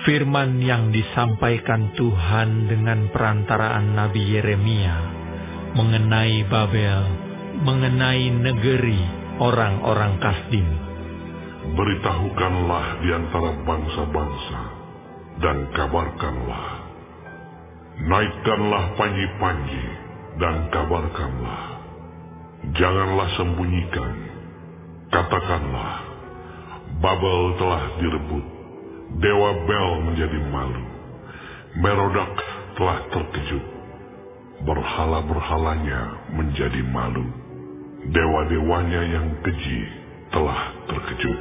Firman yang disampaikan Tuhan dengan perantaraan Nabi Yeremia mengenai Babel, mengenai negeri orang-orang Kasdim. Beritahukanlah di antara bangsa-bangsa, dan kabarkanlah. Naikkanlah panji-panji, dan kabarkanlah. Janganlah sembunyikan. Katakanlah, Babel telah direbut, Dewa Bel menjadi malu, Merodak telah terkejut, berhala-berhalanya menjadi malu, dewa-dewanya yang keji telah terkejut.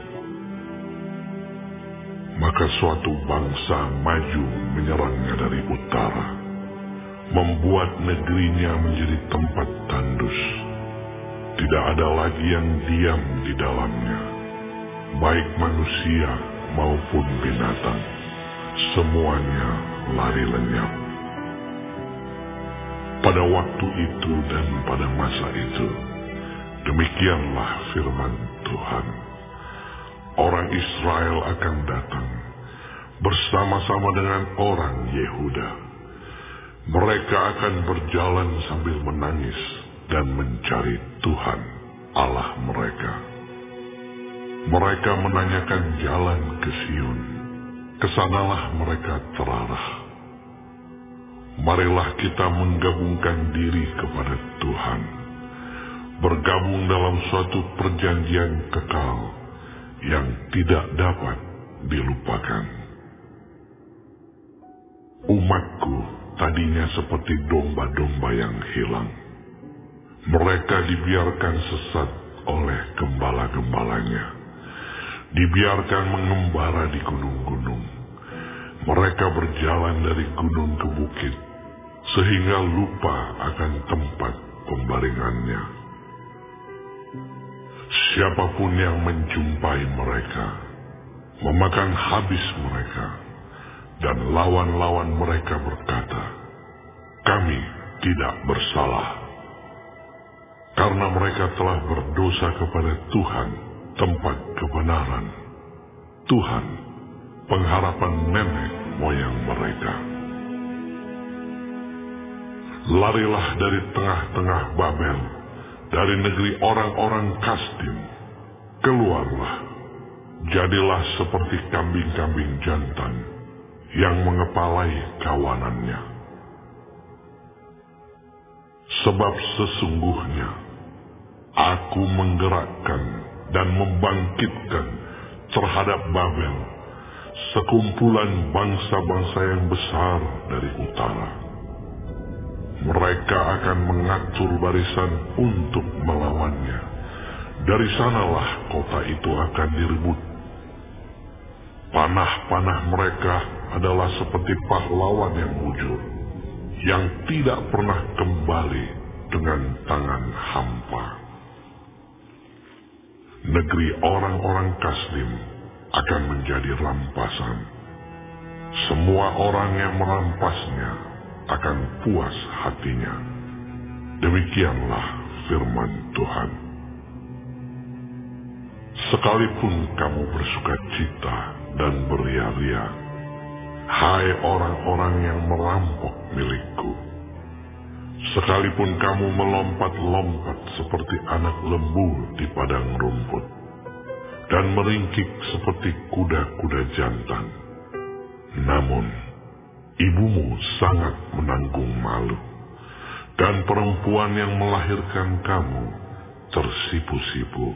Maka suatu bangsa maju menyerangnya dari utara, membuat negerinya menjadi tempat tandus. Tidak ada lagi yang diam di dalamnya, baik manusia maupun binatang, semuanya lari lenyap. Pada waktu itu dan pada masa itu, demikianlah firman Tuhan. Orang Israel akan datang bersama-sama dengan orang Yehuda. Mereka akan berjalan sambil menangis dan mencari Tuhan Allah mereka. Mereka menanyakan jalan ke Sion, kesanalah mereka terarah. Marilah kita menggabungkan diri kepada Tuhan, bergabung dalam suatu perjanjian kekal yang tidak dapat dilupakan. Umatku tadinya seperti domba-domba yang hilang. Mereka dibiarkan sesat oleh gembala-gembalanya, dibiarkan mengembara di gunung-gunung. Mereka berjalan dari gunung ke bukit, sehingga lupa akan tempat pembaringannya. Siapapun yang menjumpai mereka, memakan habis mereka, dan lawan-lawan mereka berkata, "Kami tidak bersalah." Karena mereka telah berdosa kepada Tuhan, tempat kebenaran, Tuhan, pengharapan nenek moyang mereka. Larilah dari tengah-tengah Babel, dari negeri orang-orang Kasdim. Keluarlah, jadilah seperti kambing-kambing jantan yang mengepalai kawanannya. Sebab sesungguhnya aku menggerakkan dan membangkitkan terhadap Babel sekumpulan bangsa-bangsa yang besar dari utara. Mereka akan mengatur barisan untuk melawannya. Dari sanalah kota itu akan direbut. Panah-panah mereka adalah seperti pahlawan yang mujur, yang tidak pernah kembali dengan tangan hampa. Negeri orang-orang Kasdim akan menjadi rampasan. Semua orang yang merampasnya akan puas hatinya. Demikianlah firman Tuhan. Sekalipun kamu bersukacita dan beria-ria, hai orang-orang yang merampok milikku, sekalipun kamu melompat-lompat seperti anak lembu di padang rumput, dan meringkik seperti kuda-kuda jantan, namun ibumu sangat menanggung malu, dan perempuan yang melahirkan kamu tersipu-sipu.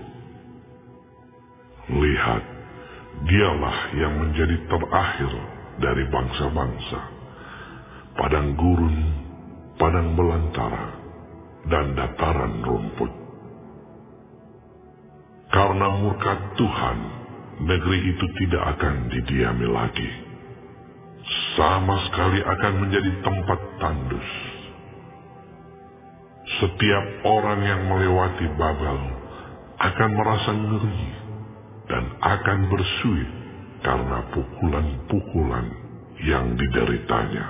Lihat, dialah yang menjadi terakhir dari bangsa-bangsa, padang gurun, padang belantara, dan dataran rumput. Karena murka Tuhan, negeri itu tidak akan didiami lagi. Sama sekali akan menjadi tempat tandus. Setiap orang yang melewati Babel akan merasa ngeri dan akan bersuit karena pukulan-pukulan yang dideritanya.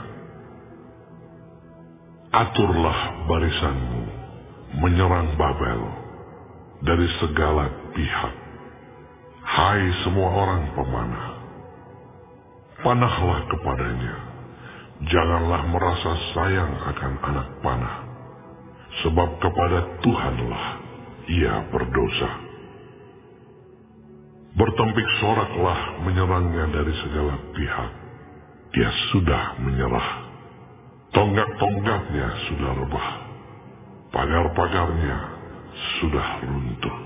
Aturlah barisanmu menyerang Babel dari segala pihak, hai semua orang pemanah. Panahlah kepadanya, janganlah merasa sayang akan anak panah, sebab kepada Tuhanlah ia berdosa. Bertempik soraklah menyerangnya dari segala pihak. Dia sudah menyerah. Tonggak-tonggaknya sudah rebah. Pagar-pagarnya sudah runtuh.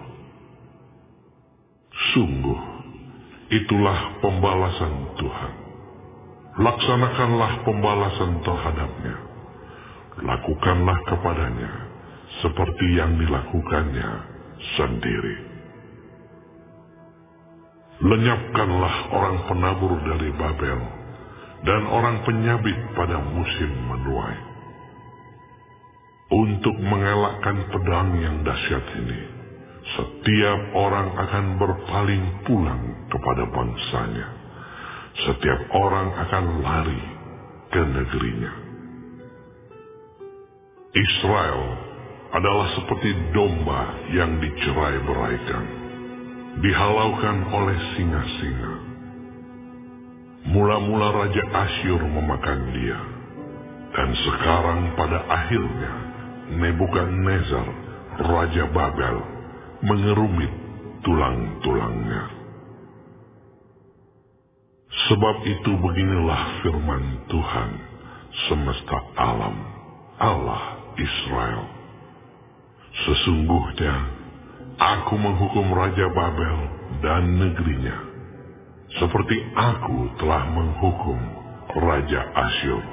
Sungguh, itulah pembalasan Tuhan. Laksanakanlah pembalasan terhadapnya. Lakukanlah kepadanya seperti yang dilakukannya sendiri. Lenyapkanlah orang penabur dari Babel dan orang penyabit pada musim menuai. Untuk mengelakkan pedang yang dahsyat ini, setiap orang akan berpaling pulang kepada bangsanya. Setiap orang akan lari ke negerinya. Israel adalah seperti domba yang dicerai-beraikan, dihalaukan oleh singa-singa. Mula-mula Raja Asyur memakan dia, dan sekarang pada akhirnya Nebukadnezar, Raja Babel, mengerumit tulang-tulangnya. Sebab itu beginilah firman Tuhan semesta alam, Allah Israel. Sesungguhnya aku menghukum Raja Babel dan negerinya, seperti aku telah menghukum Raja Asyur.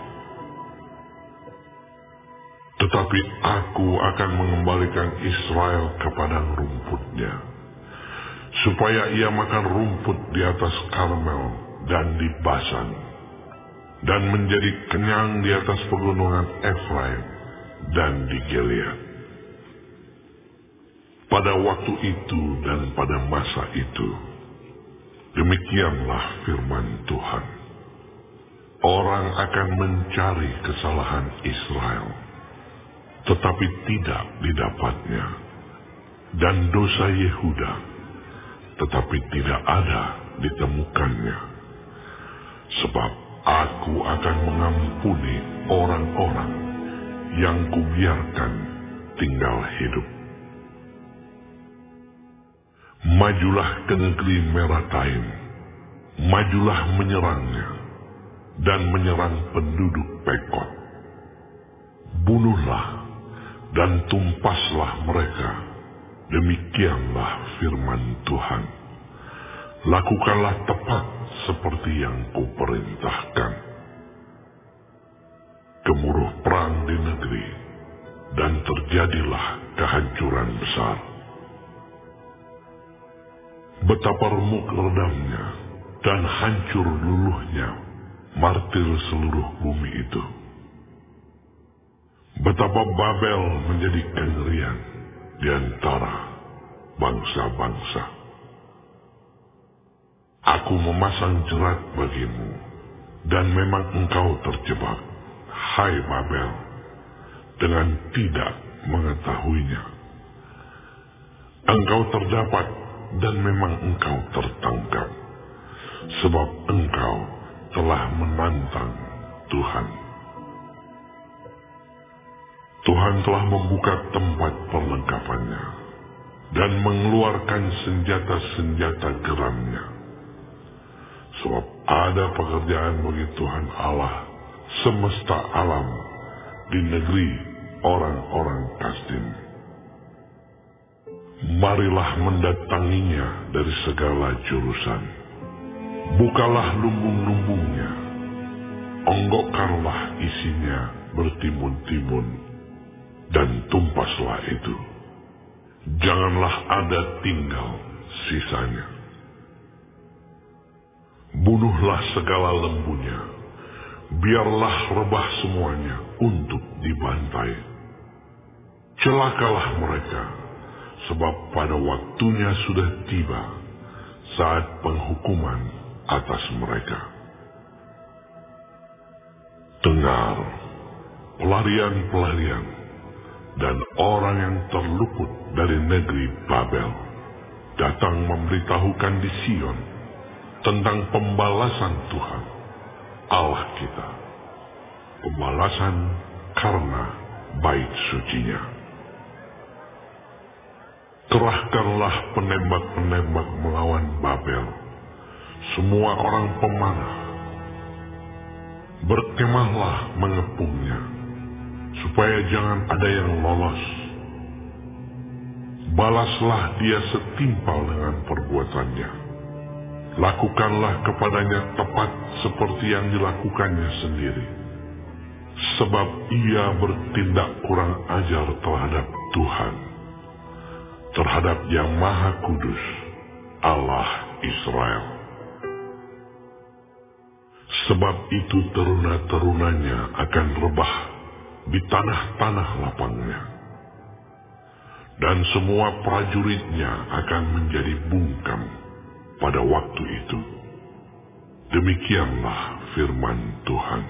Tetapi aku akan mengembalikan Israel ke padang rumputnya, supaya ia makan rumput di atas Karmel dan di Basan, dan menjadi kenyang di atas pegunungan Efraim dan di Gilead. Pada waktu itu dan pada masa itu, demikianlah firman Tuhan. Orang akan mencari kesalahan Israel, tetapi tidak didapatnya, dan dosa Yehuda, tetapi tidak ada ditemukannya. Sebab aku akan mengampuni orang-orang yang kubiarkan tinggal hidup. Majulah ke negeri Merataim, majulah menyerangnya, dan menyerang penduduk Pekod. Bunuhlah dan tumpaslah mereka, demikianlah firman Tuhan. Lakukanlah tepat seperti yang kuperintahkan. Gemuruh perang di negeri, dan terjadilah kehancuran besar. Betapa remuk redamnya dan hancur luluhnya martir seluruh bumi itu. Betapa Babel menjadi kengerian di antara bangsa-bangsa. Aku memasang jerat bagimu, dan memang engkau terjebak, hai Babel, dengan tidak mengetahuinya. Engkau terdapat, dan memang engkau tertangkap, sebab engkau telah menantang Tuhan. Tuhan telah membuka tempat perlengkapannya, dan mengeluarkan senjata-senjata geramnya. Sebab ada pekerjaan bagi Tuhan Allah semesta alam di negeri orang-orang Kasdim. Marilah mendatanginya dari segala jurusan. Bukalah lumbung-lumbungnya, onggokkanlah isinya bertimbun-timbun, dan tumpaslah itu. Janganlah ada tinggal sisanya. Bunuhlah segala lembunya, biarlah rebah semuanya untuk dibantai. Celakalah mereka, sebab pada waktunya sudah tiba saat penghukuman atas mereka. Dengar, pelarian-pelarian dan orang yang terluput dari negeri Babel datang memberitahukan di Sion tentang pembalasan Tuhan Allah kita. Pembalasan karena bait sucinya. Kerahkanlah penembak-penembak melawan Babel, semua orang pemanah. Berkemahlah mengepungnya, supaya jangan ada yang lolos. Balaslah dia setimpal dengan perbuatannya. Lakukanlah kepadanya tepat seperti yang dilakukannya sendiri. Sebab ia bertindak kurang ajar terhadap Tuhan, terhadap Yang Maha Kudus, Allah Israel. Sebab itu teruna-terunanya akan rebah di tanah-tanah lapangnya, dan semua prajuritnya akan menjadi bungkam pada waktu itu. Demikianlah firman Tuhan.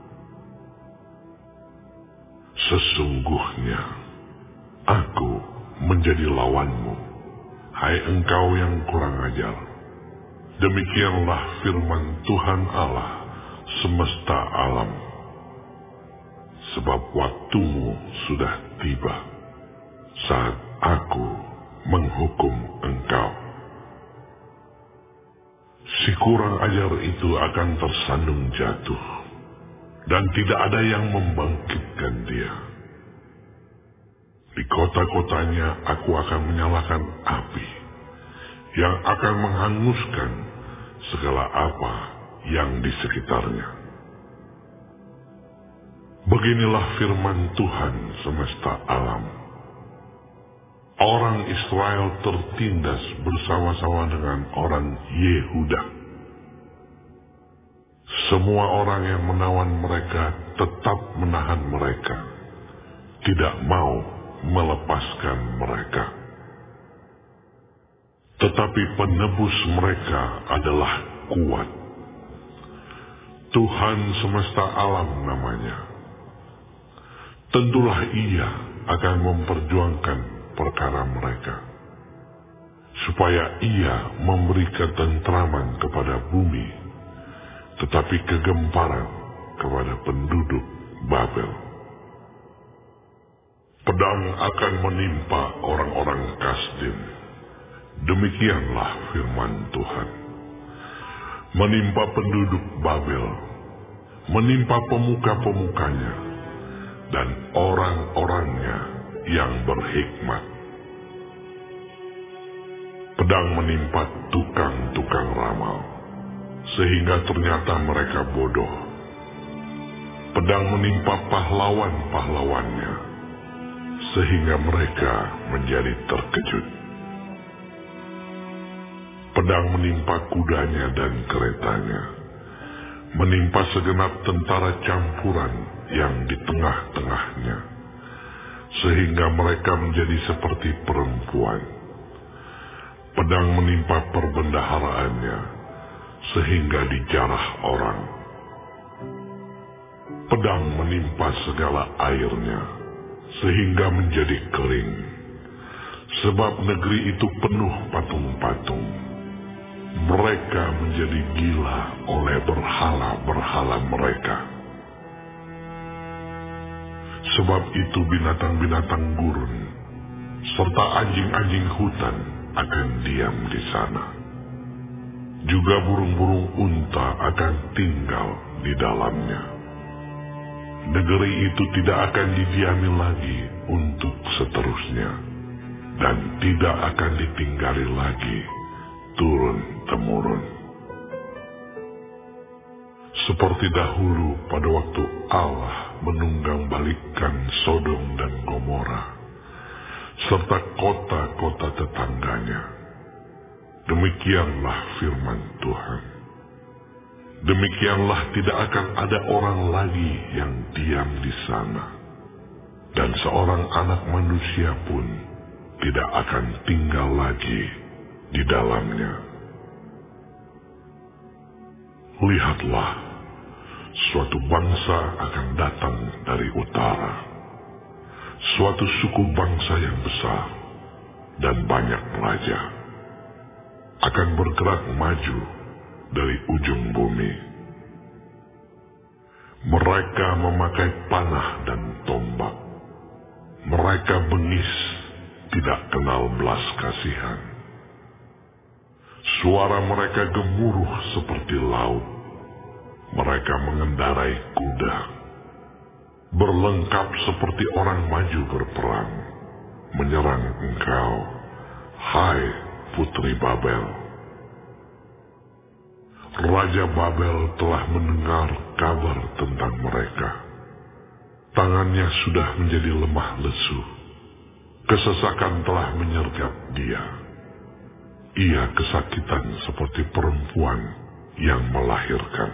Sesungguhnya aku menjadi lawanmu, hai engkau yang kurang ajar. Demikianlah firman Tuhan Allah semesta alam. Sebab waktumu sudah tiba, saat aku menghukum engkau. Si kurang ajar itu akan tersandung jatuh, dan tidak ada yang membangkitkan dia. Di kota-kotanya aku akan menyalakan api, yang akan menghanguskan segala apa yang di sekitarnya. Beginilah firman Tuhan semesta alam. Orang Israel tertindas bersama-sama dengan orang Yehuda. Semua orang yang menawan mereka tetap menahan mereka, tidak mau melepaskan mereka. Tetapi penebus mereka adalah kuat. Tuhan semesta alam namanya. Tentulah ia akan memperjuangkan perkara mereka, supaya ia memberi ketentraman kepada bumi, tetapi kegemparan kepada penduduk Babel. Pedang akan menimpa orang-orang Kasdim. Demikianlah firman Tuhan. Menimpa penduduk Babel, menimpa pemuka-pemukanya, dan orang-orangnya yang berhikmat. Pedang menimpa tukang-tukang ramal, sehingga ternyata mereka bodoh. Pedang menimpa pahlawan-pahlawannya, sehingga mereka menjadi terkejut. Pedang menimpa kudanya dan keretanya, menimpa segenap tentara campuran yang di tengah-tengahnya, sehingga mereka menjadi seperti perempuan. Pedang menimpa perbendaharaannya, sehingga dijarah orang. Pedang menimpa segala airnya, sehingga menjadi kering. Sebab negeri itu penuh patung-patung. Mereka menjadi gila oleh berhala-berhala mereka. Sebab itu binatang-binatang gurun serta anjing-anjing hutan akan diam di sana. Juga burung-burung unta akan tinggal di dalamnya. Negeri itu tidak akan didiami lagi untuk seterusnya, dan tidak akan ditinggali lagi turun-temurun. Seperti dahulu pada waktu Allah menunggang-balikkan Sodom dan Gomora, serta kota-kota tetangganya. Demikianlah firman Tuhan. Demikianlah tidak akan ada orang lagi yang diam di sana, dan seorang anak manusia pun tidak akan tinggal lagi di dalamnya. Lihatlah, suatu bangsa akan datang dari utara, suatu suku bangsa yang besar dan banyak raja, akan bergerak maju dari ujung bumi. Mereka memakai panah dan tombak. Mereka bengis, tidak kenal belas kasihan. Suara mereka gemuruh seperti laut. Mereka mengendarai kuda, berlengkap seperti orang maju berperang, menyerang engkau, hai Putri Babel. Raja Babel telah mendengar kabar tentang mereka. Tangannya sudah menjadi lemah lesu. Kesesakan telah menyergap dia. Ia kesakitan seperti perempuan yang melahirkan.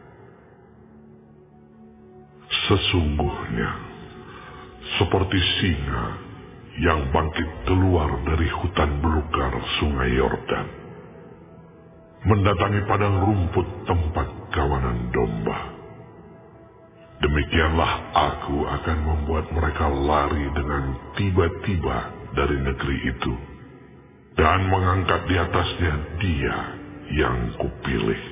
Sesungguhnya, seperti singa yang bangkit keluar dari hutan belukar sungai Yordan, mendatangi padang rumput tempat kawanan domba. Demikianlah aku akan membuat mereka lari dengan tiba-tiba dari negeri itu, dan mengangkat di atasnya Dia yang kupilih.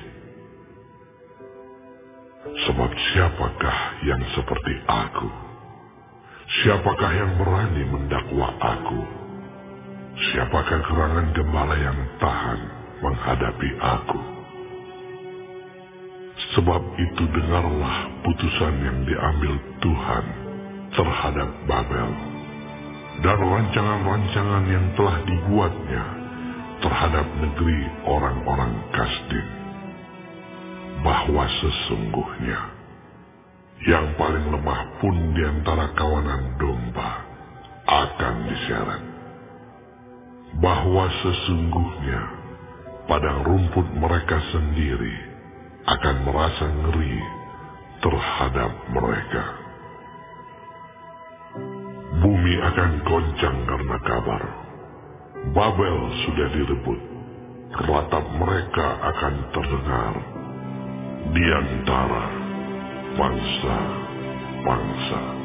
Sebab siapakah yang seperti aku? Siapakah yang berani mendakwa aku? Siapakah gerangan gembala yang tahan menghadapi aku? Sebab itu dengarlah putusan yang diambil Tuhan terhadap Babel, dan rancangan-rancangan yang telah dibuatnya terhadap negeri orang-orang Kasdim, bahwa sesungguhnya yang paling lemah pun di antara kawanan domba akan diseret, bahwa sesungguhnya padang rumput mereka sendiri akan merasa ngeri terhadap mereka. Bumi akan goncang karena kabar. Babel sudah direbut. Ratap mereka akan terdengar di antara bangsa-bangsa.